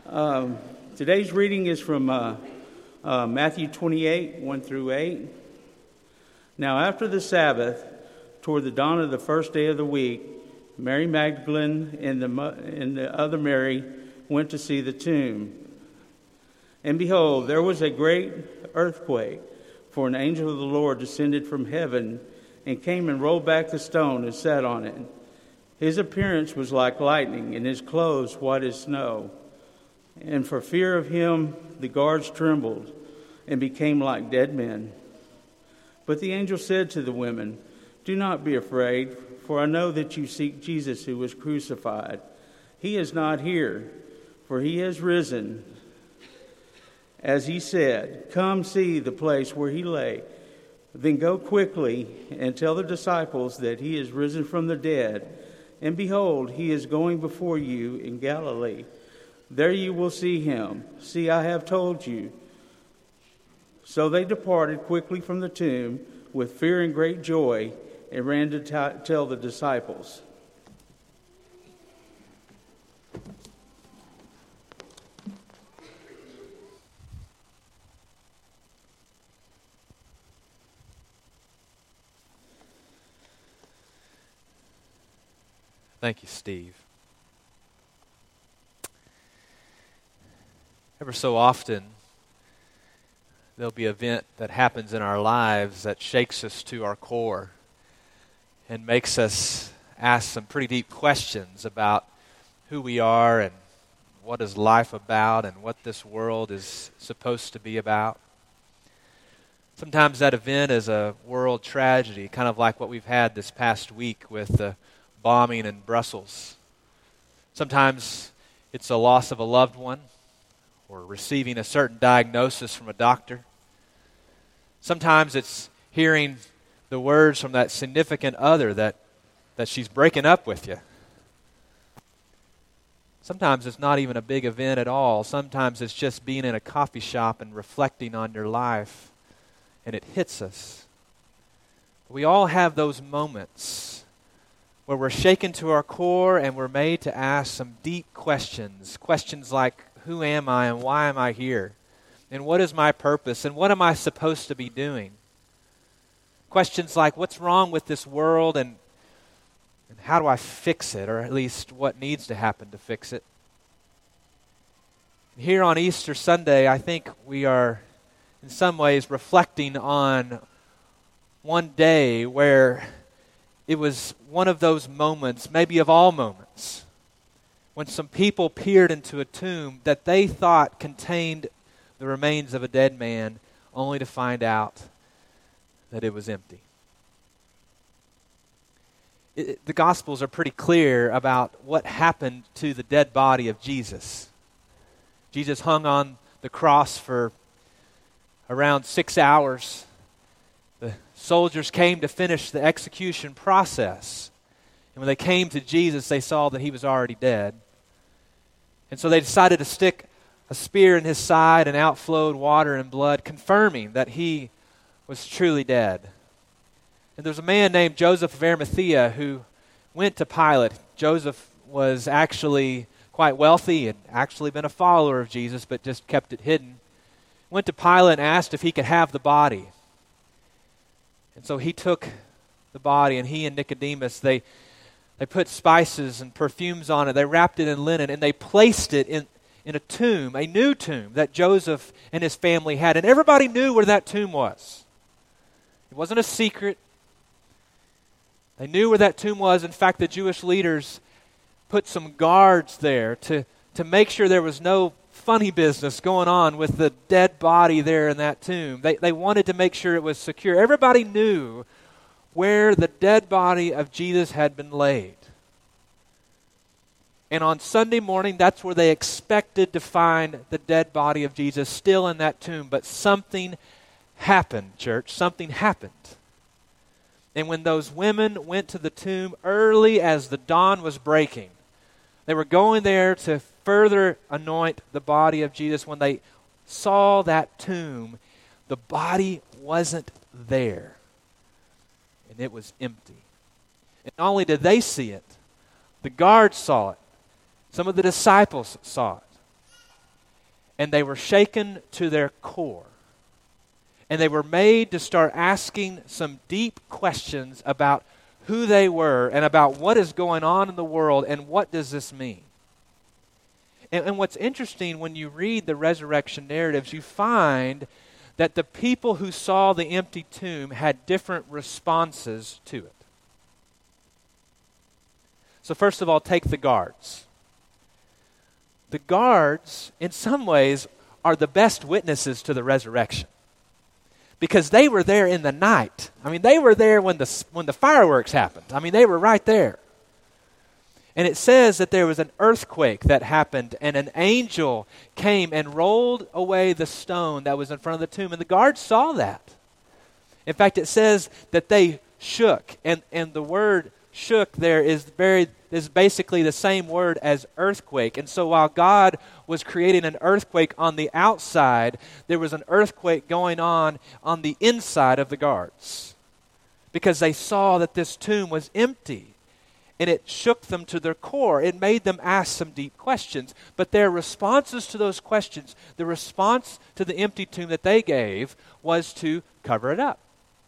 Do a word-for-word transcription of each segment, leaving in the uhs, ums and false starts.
Um, today's reading is from uh, uh, Matthew twenty-eight, one through eight. Now after the Sabbath, toward the dawn of the first day of the week, Mary Magdalene and the, and the other Mary went to see the tomb. And behold, there was a great earthquake, for an angel of the Lord descended from heaven and came and rolled back the stone and sat on it. His appearance was like lightning, and his clothes white as snow. And for fear of him, the guards trembled and became like dead men. But the angel said to the women, "Do not be afraid, for I know that you seek Jesus who was crucified. He is not here, for he has risen. As he said, come see the place where he lay. Then go quickly and tell the disciples that he is risen from the dead. And behold, he is going before you in Galilee. There you will see him. See, I have told you." So they departed quickly from the tomb with fear and great joy and ran to t- tell the disciples. Thank you, Steve. Ever so often, there'll be an event that happens in our lives that shakes us to our core and makes us ask some pretty deep questions about who we are and what is life about and what this world is supposed to be about. Sometimes that event is a world tragedy, kind of like what we've had this past week with the bombing in Brussels. Sometimes it's a loss of a loved one or receiving a certain diagnosis from a doctor. Sometimes it's hearing the words from that significant other that, that she's breaking up with you. Sometimes it's not even a big event at all. Sometimes it's just being in a coffee shop and reflecting on your life, and it hits us. We all have those moments where we're shaken to our core and we're made to ask some deep questions. Questions like, who am I and why am I here? And what is my purpose? And what am I supposed to be doing? Questions like, what's wrong with this world and, and how do I fix it? Or at least what needs to happen to fix it? Here on Easter Sunday, I think we are in some ways reflecting on one day where it was one of those moments, maybe of all moments, when some people peered into a tomb that they thought contained the remains of a dead man, only to find out that it was empty. It, the Gospels are pretty clear about what happened to the dead body of Jesus. Jesus hung on the cross for around six hours. The soldiers came to finish the execution process. And when they came to Jesus, they saw that he was already dead. And so they decided to stick a spear in his side, and out flowed water and blood, confirming that he was truly dead. And there's a man named Joseph of Arimathea who went to Pilate. Joseph was actually quite wealthy and actually been a follower of Jesus, but just kept it hidden. Went to Pilate and asked if he could have the body. And so he took the body, and he and Nicodemus, they they put spices and perfumes on it. They wrapped it in linen, and they placed it in, in a tomb, a new tomb that Joseph and his family had. And everybody knew where that tomb was. It wasn't a secret. They knew where that tomb was. In fact, the Jewish leaders put some guards there to, to make sure there was no funny business going on with the dead body there in that tomb. They, they wanted to make sure it was secure. Everybody knew where the dead body of Jesus had been laid. And on Sunday morning, that's where they expected to find the dead body of Jesus still in that tomb. But something happened, church. Something happened. And when those women went to the tomb early as the dawn was breaking, they were going there to further anoint the body of Jesus. When they saw that tomb, the body wasn't there. And it was empty. And not only did they see it, the guards saw it. Some of the disciples saw it. and they were shaken to their core. And they were made to start asking some deep questions about who they were and about what is going on in the world and what does this mean. And, and what's interesting when you read the resurrection narratives, you find that the people who saw the empty tomb had different responses to it. So first of all, take the guards. The guards, in some ways, are the best witnesses to the resurrection. Because they were there in the night. I mean, they were there when the when the fireworks happened. I mean, they were right there. And it says that there was an earthquake that happened, and an angel came and rolled away the stone that was in front of the tomb. And the guards saw that. In fact, it says that they shook. And, and the word shook there is very is basically the same word as earthquake. And so while God was creating an earthquake on the outside, there was an earthquake going on on the inside of the guards. Because they saw that this tomb was empty. And it shook them to their core. It made them ask some deep questions. But their responses to those questions, the response to the empty tomb that they gave was to cover it up.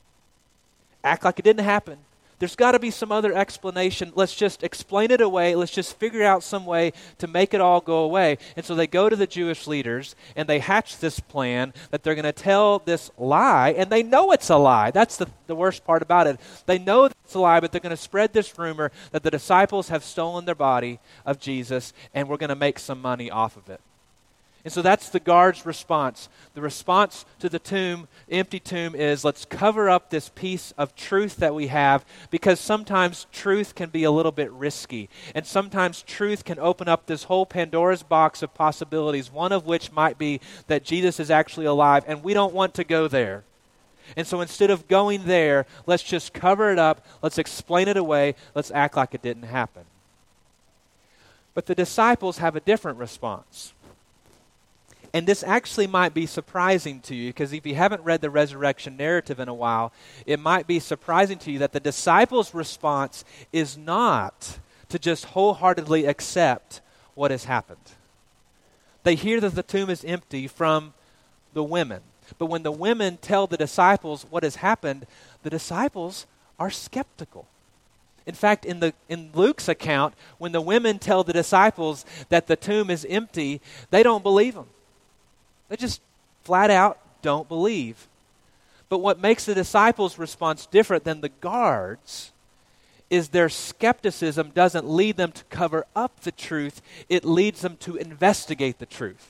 Act like it didn't happen. There's got to be some other explanation. Let's just explain it away. Let's just figure out some way to make it all go away. And so they go to the Jewish leaders and they hatch this plan that they're going to tell this lie. And they know it's a lie. That's the, the worst part about it. They know it's a lie, but they're going to spread this rumor that the disciples have stolen their body of Jesus and we're going to make some money off of it. And so that's the guard's response. The response to the tomb, empty tomb, is let's cover up this piece of truth that we have, because sometimes truth can be a little bit risky. And sometimes truth can open up this whole Pandora's box of possibilities, one of which might be that Jesus is actually alive, and we don't want to go there. And so instead of going there, let's just cover it up, let's explain it away, let's act like it didn't happen. But the disciples have a different response. And this actually might be surprising to you, because if you haven't read the resurrection narrative in a while, it might be surprising to you that the disciples' response is not to just wholeheartedly accept what has happened. They hear that the tomb is empty from the women. But when the women tell the disciples what has happened, the disciples are skeptical. In fact, in the in Luke's account, when the women tell the disciples that the tomb is empty, they don't believe them. They just flat out don't believe. But what makes the disciples' response different than the guards is their skepticism doesn't lead them to cover up the truth. It leads them to investigate the truth.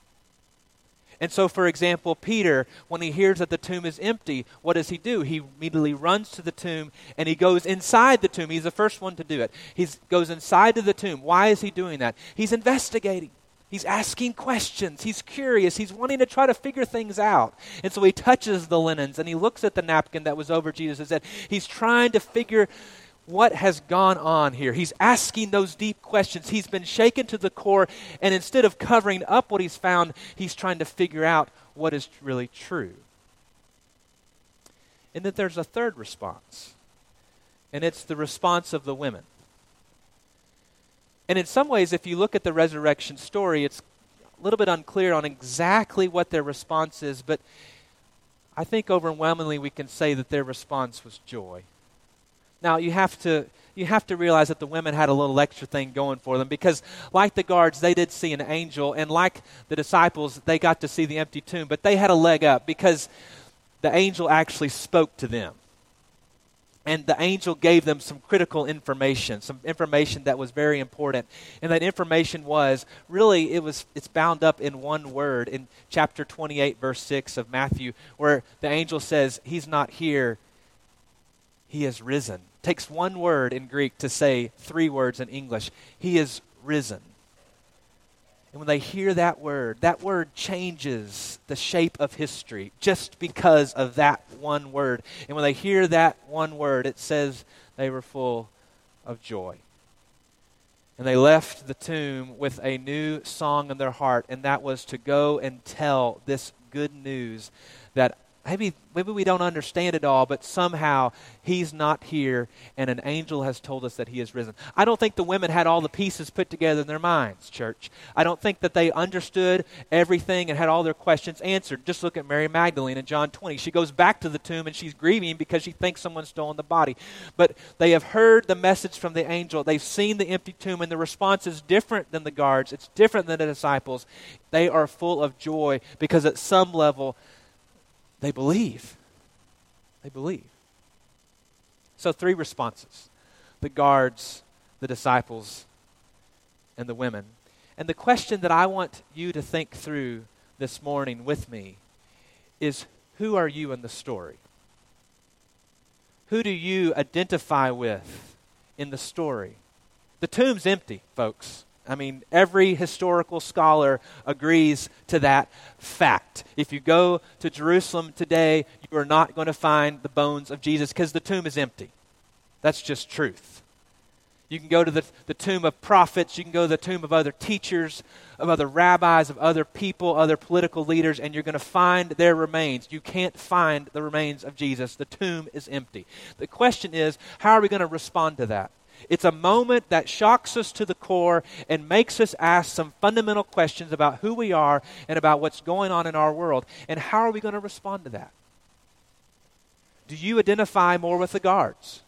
And so, for example, Peter, when he hears that the tomb is empty, what does he do? He immediately runs to the tomb and he goes inside the tomb. He's the first one to do it. He goes inside of the tomb. Why is he doing that? He's investigating. He's asking questions. He's curious. He's wanting to try to figure things out. And so he touches the linens and he looks at the napkin that was over Jesus' head. He's trying to figure what has gone on here. He's asking those deep questions. He's been shaken to the core, and instead of covering up what he's found, he's trying to figure out what is really true. And then there's a third response, and it's the response of the women. And in some ways, if you look at the resurrection story, it's a little bit unclear on exactly what their response is, but I think overwhelmingly we can say that their response was joy. Now, you have to you have to realize that the women had a little extra thing going for them, because like the guards, they did see an angel, and like the disciples, they got to see the empty tomb, but they had a leg up because the angel actually spoke to them. And the angel gave them some critical information, some information that was very important. And that information was, really, it was it's bound up in one word in chapter twenty-eight, verse six of Matthew, where the angel says, he's not here, he is risen. Takes one word in Greek to say three words in English. He is risen. And when they hear that word, that word changes the shape of history just because of that one word. And when they hear that one word, it says they were full of joy. And they left the tomb with a new song in their heart, and that was to go and tell this good news that Maybe, maybe we don't understand it all, but somehow he's not here and an angel has told us that he is risen. I don't think the women had all the pieces put together in their minds, church. I don't think that they understood everything and had all their questions answered. Just look at Mary Magdalene in John twenty. She goes back to the tomb and she's grieving because she thinks someone's stolen the body. But they have heard the message from the angel. They've seen the empty tomb, and the response is different than the guards. It's different than the disciples. They are full of joy because at some level, they believe. They believe. So three responses. The guards, the disciples, and the women. And the question that I want you to think through this morning with me is, who are you in the story? Who do you identify with in the story? The tomb's empty, folks. I mean, every historical scholar agrees to that fact. If you go to Jerusalem today, you are not going to find the bones of Jesus because the tomb is empty. That's just truth. You can go to the, the tomb of prophets, you can go to the tomb of other teachers, of other rabbis, of other people, other political leaders, and you're going to find their remains. You can't find the remains of Jesus. The tomb is empty. The question is, how are we going to respond to that? It's a moment that shocks us to the core and makes us ask some fundamental questions about who we are and about what's going on in our world. And how are we going to respond to that? Do you identify more with the guards?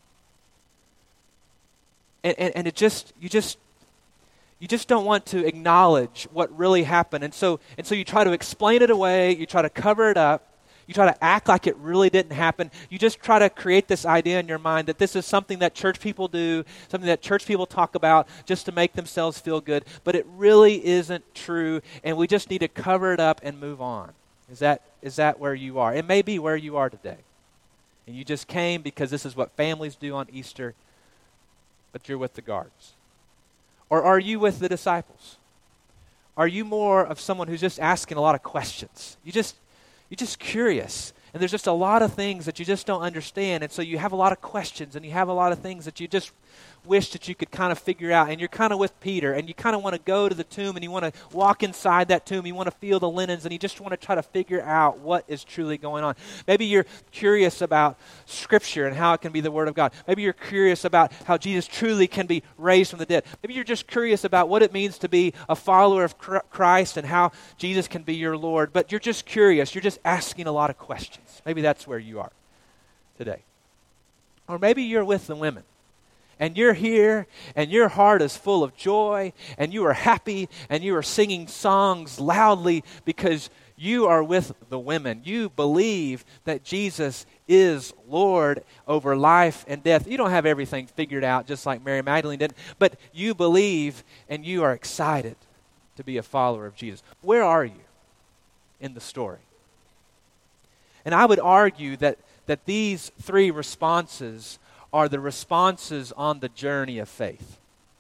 And, and, and it just, you just, you just don't want to acknowledge what really happened. And so, and so you try to explain it away, you try to cover it up. You try to act like it really didn't happen. You just try to create this idea in your mind that this is something that church people do, something that church people talk about just to make themselves feel good. But it really isn't true, and we just need to cover it up and move on. Is that is that where you are? It may be where you are today. And you just came because this is what families do on Easter, but you're with the guards. Or are you with the disciples? Are you more of someone who's just asking a lot of questions? You just... You're just curious, and there's just a lot of things that you just don't understand, and so you have a lot of questions, and you have a lot of things that you just wish that you could kind of figure out, and you're kind of with Peter, and you kind of want to go to the tomb, and you want to walk inside that tomb, you want to feel the linens, and you just want to try to figure out what is truly going on. Maybe you're curious about Scripture and how it can be the Word of God. Maybe you're curious about how Jesus truly can be raised from the dead. Maybe you're just curious about what it means to be a follower of Christ and how Jesus can be your Lord, but you're just curious. You're just asking a lot of questions. Maybe that's where you are today. Or maybe you're with the women. And you're here, and your heart is full of joy, and you are happy, and you are singing songs loudly because you are with the women. You believe that Jesus is Lord over life and death. You don't have everything figured out just like Mary Magdalene did, but you believe, and you are excited to be a follower of Jesus. Where are you in the story? And I would argue that, that these three responses are the responses on the journey of faith.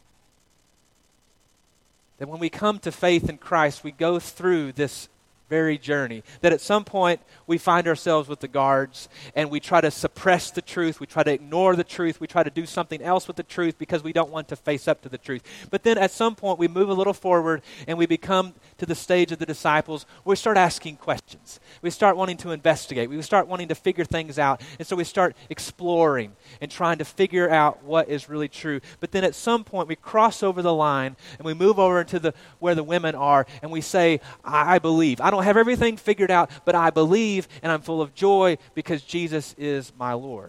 That when we come to faith in Christ, we go through this very journey. That at some point we find ourselves with the guards and we try to suppress the truth, we try to ignore the truth, we try to do something else with the truth because we don't want to face up to the truth. But then at some point we move a little forward and we become to the stage of the disciples where we start asking questions. We start wanting to investigate. We start wanting to figure things out. And so we start exploring and trying to figure out what is really true. But then at some point we cross over the line and we move over into the where the women are and we say, I, I believe. I don't have everything figured out, but I believe and I'm full of joy because Jesus is my Lord.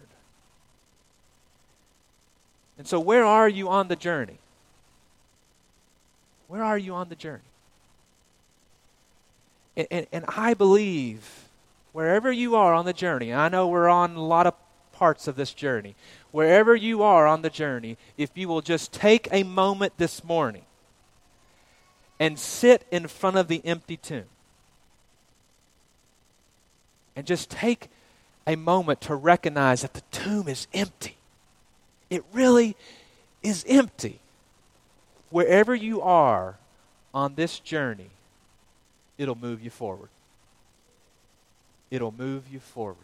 And so where are you on the journey? Where are you on the journey? And, and, and I believe wherever you are on the journey, I know we're on a lot of parts of this journey, wherever you are on the journey, if you will just take a moment this morning and sit in front of the empty tomb and just take a moment to recognize that the tomb is empty. It really is empty. Wherever you are on this journey, it'll move you forward. It'll move you forward.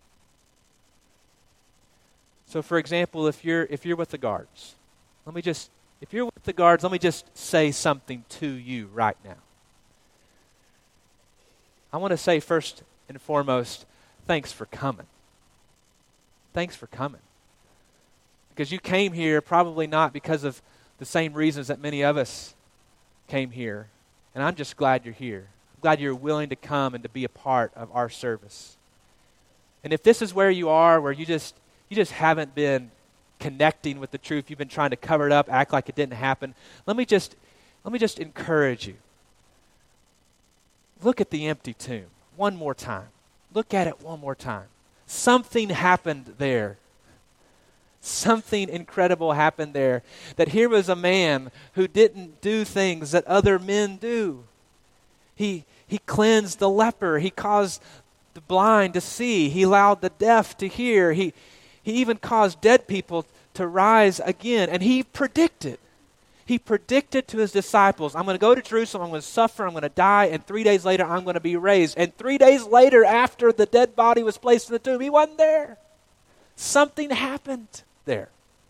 So for example, if you're if you're with the guards, let me just if you're with the guards, let me just say something to you right now. I want to say first and foremost thanks for coming. Thanks for coming. Because you came here probably not because of the same reasons that many of us came here. And I'm just glad you're here. I'm glad you're willing to come and to be a part of our service. And if this is where you are, where you just you just haven't been connecting with the truth, you've been trying to cover it up, act like it didn't happen, let me just let me just encourage you. Look at the empty tomb one more time. Look at it one more time. Something happened there. Something incredible happened there. That here was a man who didn't do things that other men do. He he cleansed the leper. He caused the blind to see. He allowed the deaf to hear. He he even caused dead people to rise again. And he predicted. He predicted to his disciples, I'm going to go to Jerusalem, I'm going to suffer, I'm going to die, and three days later I'm going to be raised. And three days later, after the dead body was placed in the tomb, he wasn't there. Something happened there.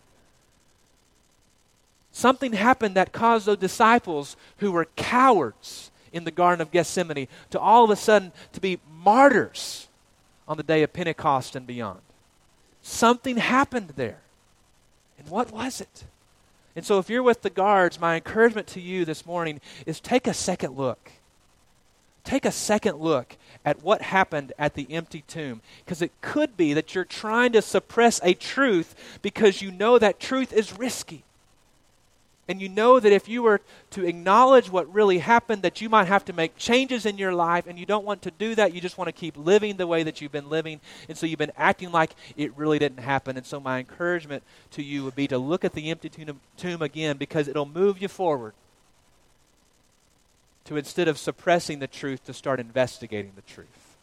Something happened that caused those disciples who were cowards in the Garden of Gethsemane to all of a sudden to be martyrs on the day of Pentecost and beyond. Something happened there. And what was it? And so if you're with the guards, my encouragement to you this morning is take a second look. Take a second look at what happened at the empty tomb. Because it could be that you're trying to suppress a truth because you know that truth is risky. And you know that if you were to acknowledge what really happened, that you might have to make changes in your life, and you don't want to do that. You just want to keep living the way that you've been living, and so you've been acting like it really didn't happen. And so my encouragement to you would be to look at the empty tomb, tomb again, because it'll move you forward to, instead of suppressing the truth, to start investigating the truth.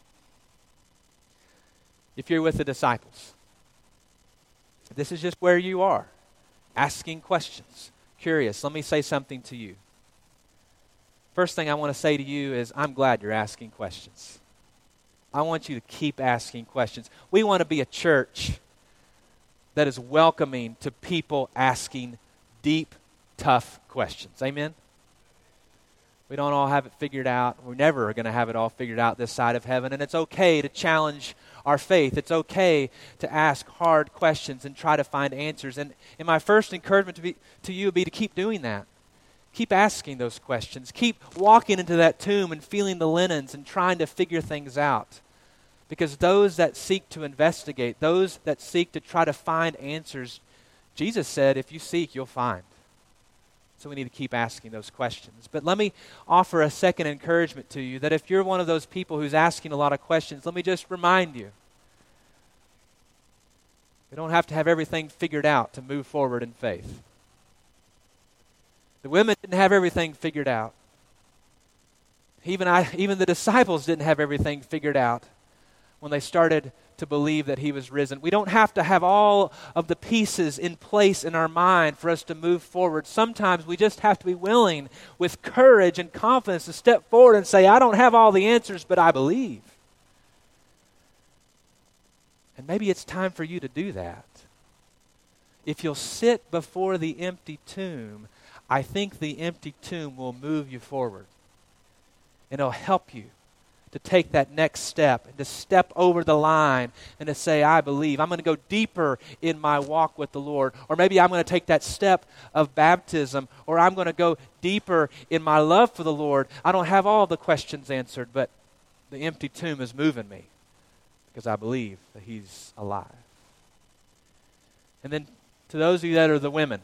If you're with the disciples, this is just where you are, asking questions. Curious, let me say something to you. First thing I want to say to you is I'm glad you're asking questions. I want you to keep asking questions. We want to be a church that is welcoming to people asking deep, tough questions. Amen? We don't all have it figured out. We're never going to have it all figured out this side of heaven. And it's okay to challenge our faith. It's okay to ask hard questions and try to find answers. And, and my first encouragement to, be, to you would be to keep doing that. Keep asking those questions. Keep walking into that tomb and feeling the linens and trying to figure things out. Because those that seek to investigate, those that seek to try to find answers, Jesus said, if you seek, you'll find. So we need to keep asking those questions. But let me offer a second encouragement to you, that if you're one of those people who's asking a lot of questions, let me just remind you, we don't have to have everything figured out to move forward in faith. The women didn't have everything figured out. Even I, even the disciples didn't have everything figured out when they started to believe that he was risen. We don't have to have all of the pieces in place in our mind for us to move forward. Sometimes we just have to be willing with courage and confidence to step forward and say, I don't have all the answers, but I believe. And maybe it's time for you to do that. If you'll sit before the empty tomb, I think the empty tomb will move you forward. And it'll help you to take that next step and to step over the line and to say, I believe. I'm going to go deeper in my walk with the Lord. Or maybe I'm going to take that step of baptism, or I'm going to go deeper in my love for the Lord. I don't have all the questions answered, but the empty tomb is moving me because I believe that he's alive. And then to those of you that are the women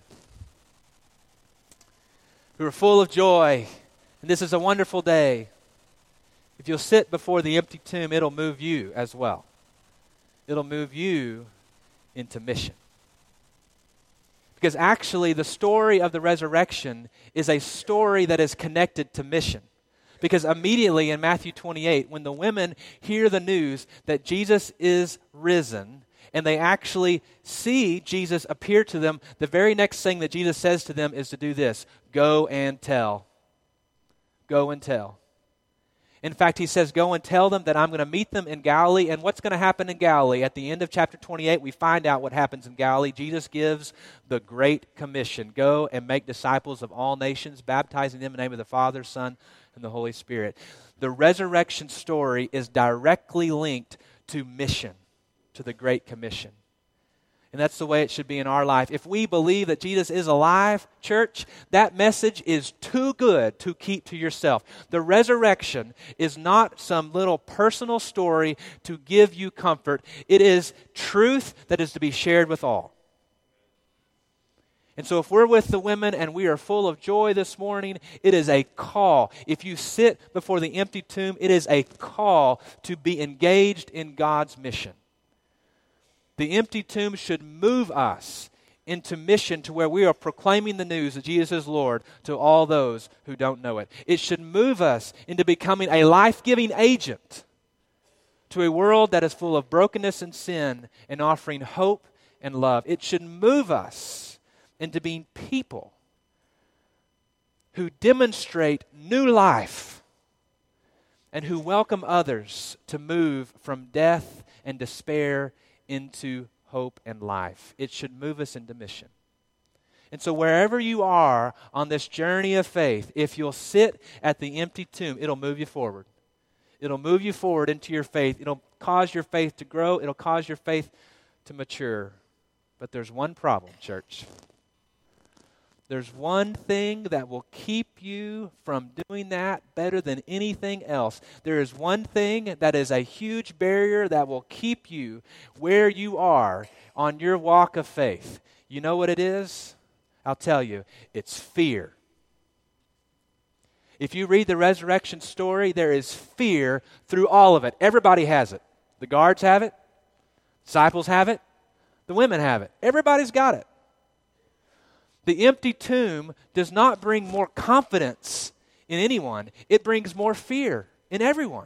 who are full of joy, and this is a wonderful day, if you'll sit before the empty tomb, it'll move you as well. It'll move you into mission. Because actually, the story of the resurrection is a story that is connected to mission. Because immediately in Matthew twenty-eight, when the women hear the news that Jesus is risen, and they actually see Jesus appear to them, the very next thing that Jesus says to them is to do this: go and tell. Go and tell. In fact, he says, go and tell them that I'm going to meet them in Galilee. And what's going to happen in Galilee? At the end of chapter twenty-eight, we find out what happens in Galilee. Jesus gives the Great Commission. Go and make disciples of all nations, baptizing them in the name of the Father, Son, and the Holy Spirit. The resurrection story is directly linked to mission, to the Great Commission. And that's the way it should be in our life. If we believe that Jesus is alive, church, that message is too good to keep to yourself. The resurrection is not some little personal story to give you comfort. It is truth that is to be shared with all. And so if we're with the women and we are full of joy this morning, it is a call. If you sit before the empty tomb, it is a call to be engaged in God's mission. The empty tomb should move us into mission to where we are proclaiming the news that Jesus is Lord to all those who don't know it. It should move us into becoming a life-giving agent to a world that is full of brokenness and sin and offering hope and love. It should move us into being people who demonstrate new life and who welcome others to move from death and despair into hope and life. It should move us into mission. And so wherever you are on this journey of faith, if you'll sit at the empty tomb, it'll move you forward. It'll move you forward into your faith. It'll cause your faith to grow. It'll cause your faith to mature. But there's one problem, church. There's one thing that will keep you from doing that better than anything else. There is one thing that is a huge barrier that will keep you where you are on your walk of faith. You know what it is? I'll tell you. It's fear. If you read the resurrection story, there is fear through all of it. Everybody has it. The guards have it. Disciples have it. The women have it. Everybody's got it. The empty tomb does not bring more confidence in anyone. It brings more fear in everyone.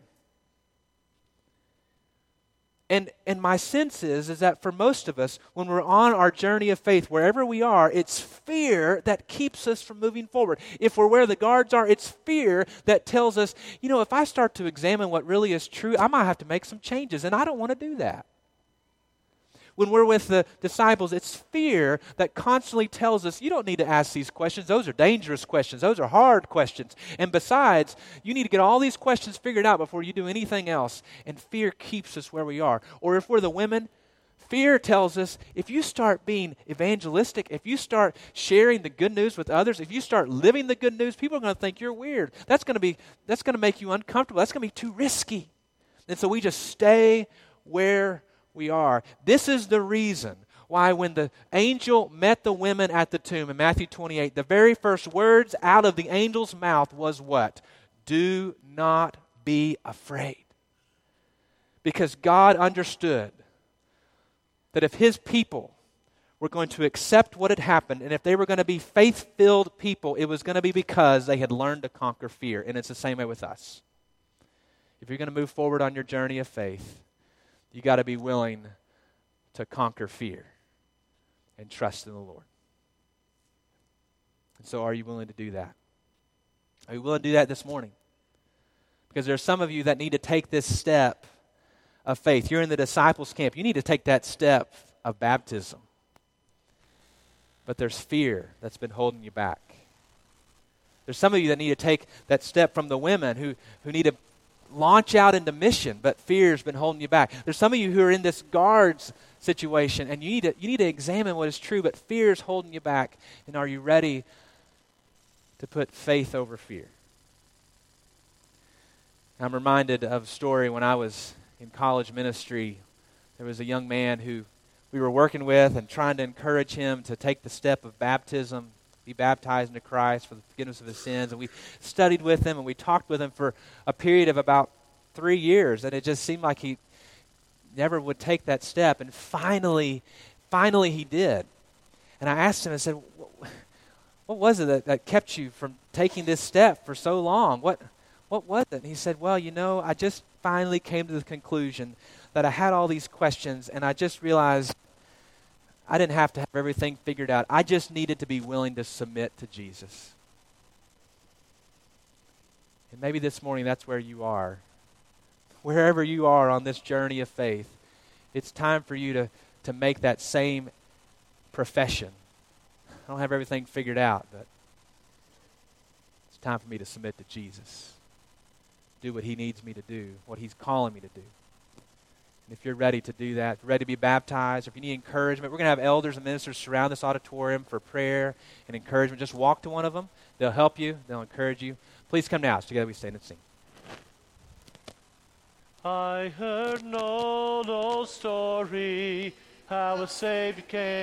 And, and my sense is, is that for most of us, when we're on our journey of faith, wherever we are, it's fear that keeps us from moving forward. If we're where the guards are, it's fear that tells us, you know, if I start to examine what really is true, I might have to make some changes, and I don't want to do that. When we're with the disciples, it's fear that constantly tells us, you don't need to ask these questions. Those are dangerous questions. Those are hard questions. And besides, you need to get all these questions figured out before you do anything else. And fear keeps us where we are. Or if we're the women, fear tells us, if you start being evangelistic, if you start sharing the good news with others, if you start living the good news, people are going to think you're weird. That's going to be, that's going to make you uncomfortable. That's going to be too risky. And so we just stay where we are. This is the reason why when the angel met the women at the tomb in Matthew twenty-eight, the very first words out of the angel's mouth was what? Do not be afraid. Because God understood that if his people were going to accept what had happened, and if they were going to be faith-filled people, it was going to be because they had learned to conquer fear. And it's the same way with us. If you're going to move forward on your journey of faith, you got to be willing to conquer fear and trust in the Lord. And so are you willing to do that? Are you willing to do that this morning? Because there are some of you that need to take this step of faith. You're in the disciples' camp. You need to take that step of baptism. But there's fear that's been holding you back. There's some of you that need to take that step from the women who, who need to launch out into mission, but fear's been holding you back. There's some of you who are in this guards situation, and you need to you need to examine what is true, but fear's holding you back. And are you ready to put faith over fear? I'm reminded of a story when I was in college ministry. There was a young man who we were working with and trying to encourage him to take the step of baptism, be baptized into Christ for the forgiveness of his sins. And we studied with him and we talked with him for a period of about three years. And it just seemed like he never would take that step. And finally, finally he did. And I asked him, I said, what was it that, that kept you from taking this step for so long? What, what was it? And he said, well, you know, I just finally came to the conclusion that I had all these questions and I just realized I didn't have to have everything figured out. I just needed to be willing to submit to Jesus. And maybe this morning that's where you are. Wherever you are on this journey of faith, it's time for you to, to make that same profession. I don't have everything figured out, but it's time for me to submit to Jesus. Do what he needs me to do, what he's calling me to do. And if you're ready to do that, ready to be baptized, or if you need encouragement, we're going to have elders and ministers surround this auditorium for prayer and encouragement. Just walk to one of them. They'll help you. They'll encourage you. Please come now. So together we stand and sing. I heard no, no story how a Savior came.